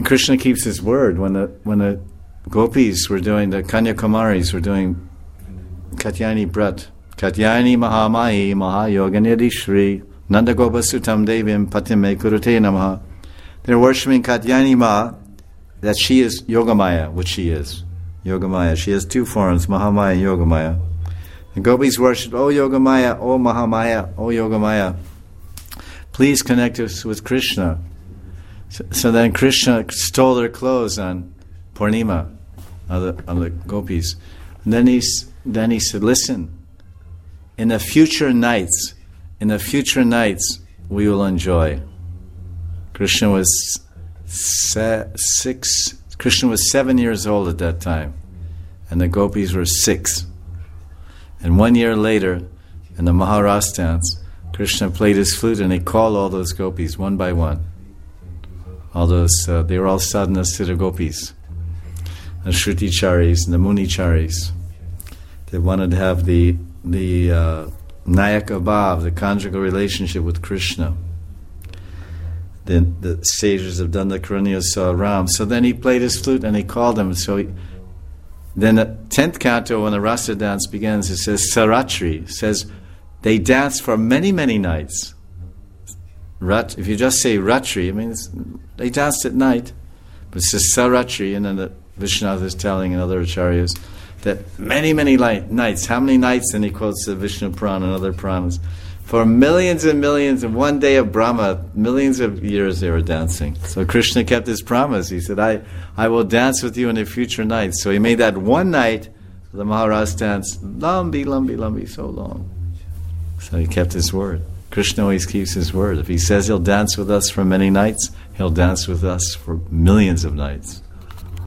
Krishna keeps his word. When the gopis were doing, the Kanyakumaris were doing Katyayani Brat, Katyayani Mahamahi Mahayoganidhi Shri Nanda Gopa Sutam Devim Patime Kurute Namaha. They're worshipping Katyayani Ma, that she is Yogamaya, which she is. Yogamaya. She has two forms, Mahamaya and Yogamaya. The gopis worship, O Yogamaya, O Mahamaya, O Yogamaya. Please connect us with Krishna. So then Krishna stole their clothes on Purnima, on the gopis. And then he said, listen, in the future nights, we will enjoy. Krishna was 7 years old at that time, and the gopis were 6. And 1 year later, in the Maharas dance, Krishna played his flute and he called all those gopis one by one. All those, they were all sadhana siddha gopis, the Shruticharis and the Municharis. They wanted to have the Nayaka Bhav, the conjugal relationship with Krishna. The sages of Danda Karanya saw Ram. So then he played his flute and he called them. Then the 10th canto, when the Rasa dance begins, it says Saratri. It says they danced for many, many nights. If you just say Ratri, it means they danced at night. But it says Saratri, and then the Vishwanath is telling and other acharyas that many, many nights. How many nights? Then he quotes the Vishnu Purana and other Puranas. For millions and millions, in one day of Brahma, millions of years they were dancing. So Krishna kept his promise. He said, I will dance with you in the future nights. So he made that one night, the Maharas dance, lambi, so long. So he kept his word. Krishna always keeps his word. If he says he'll dance with us for many nights, he'll dance with us for millions of nights.